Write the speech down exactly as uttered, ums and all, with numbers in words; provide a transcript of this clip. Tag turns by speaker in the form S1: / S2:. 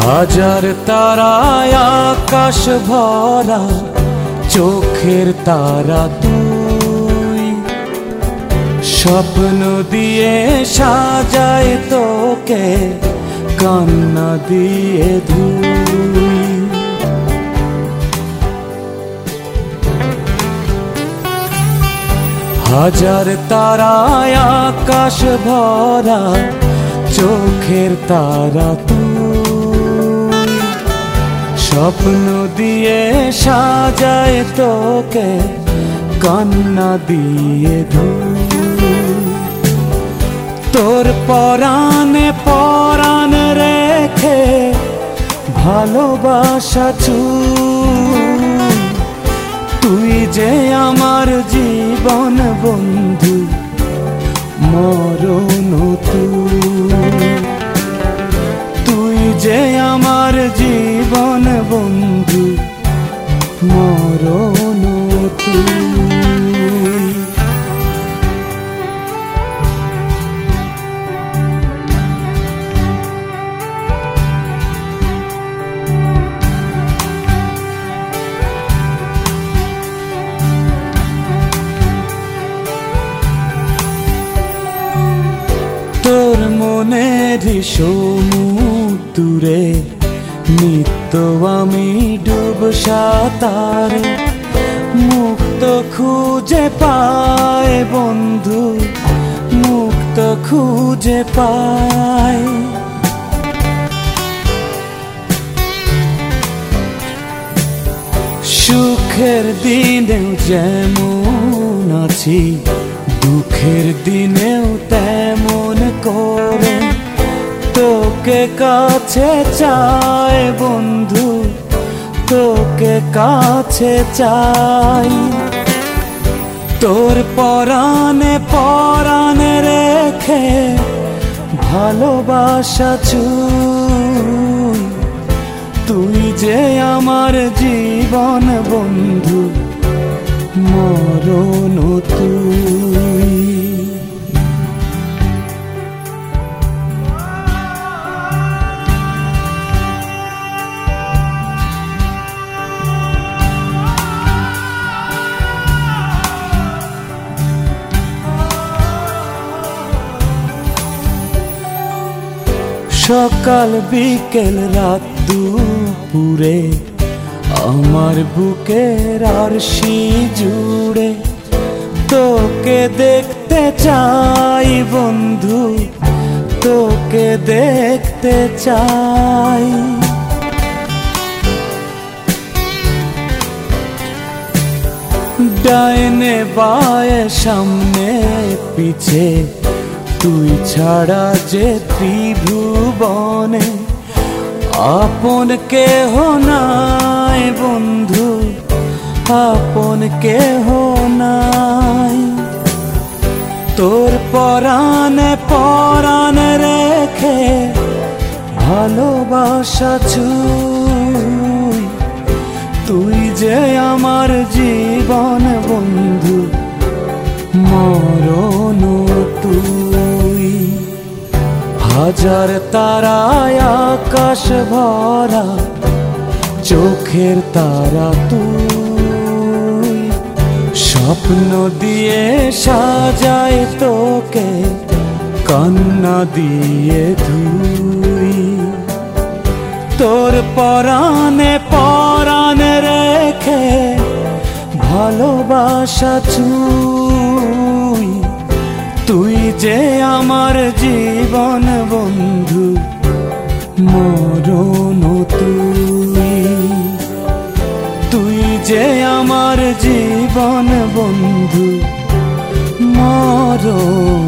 S1: হাজার তারায় আকাশ ভরা, চোখের তারা তুই। স্বপ্ন দিয়ে সাজায় তোকে, কান্না দিয়ে ধুই। হাজার তারায় আকাশ ভরা, চোখের তারা তুই। স্বপ্ন দিয়ে সাজায় তোকে, কান্না দিয়ে ধুই। তোর পরাণে পরাণ রেখে ভালোবাসা চুই। তুই যে আমার জীবন বন্ধু, মরণ তুই। তুই যে আমার জীবন বন্ধু, মরণ তুই। তোর মনের সমুদ্রে নিত্য আমি ডুব সাঁতারে। মুক্ত খুঁজে পায় বন্ধু, মুক্ত খুঁজে পায়। সুখের দিনেও যেমন আছি, দুঃখের দিনেও তেমন করে তোকে কাছে চাই বন্ধু, তোকে কাছে চাই। তোর পরাণে পরাণ রেখে ভালোবাসা চুই। তুই যে আমার জীবন বন্ধু, মরণ তুই। সকাল বিকেল রাত দুপুরে আমার বুকের আরশি জুড়ে তোকে দেখতে চাই বন্ধু, তোকে দেখতে চাই। ডাইনে বায়ে সামনে পিছে তুই ছাড়া যে ত্রিভুবনে আপন কেহ নাই বন্ধু, আপন কেহ নাই। তোর পরাণে পরাণ রেখে ভালোবাসা চুই। তুই যে আমার জীবন বন্ধু, মরণ তুই। হাজার তারায় আকাশ ভরা, চোখের তারা তুই। স্বপ্ন দিয়ে সাজায় তোকে, কান্না দিয়ে ধুই। তোর পরাণে পরাণ রেখে ভালোবাসা চুই। তুই যে আমার জীবন বন্ধু, মরণ তুই। তুই যে আমার জীবন বন্ধু, মরণ।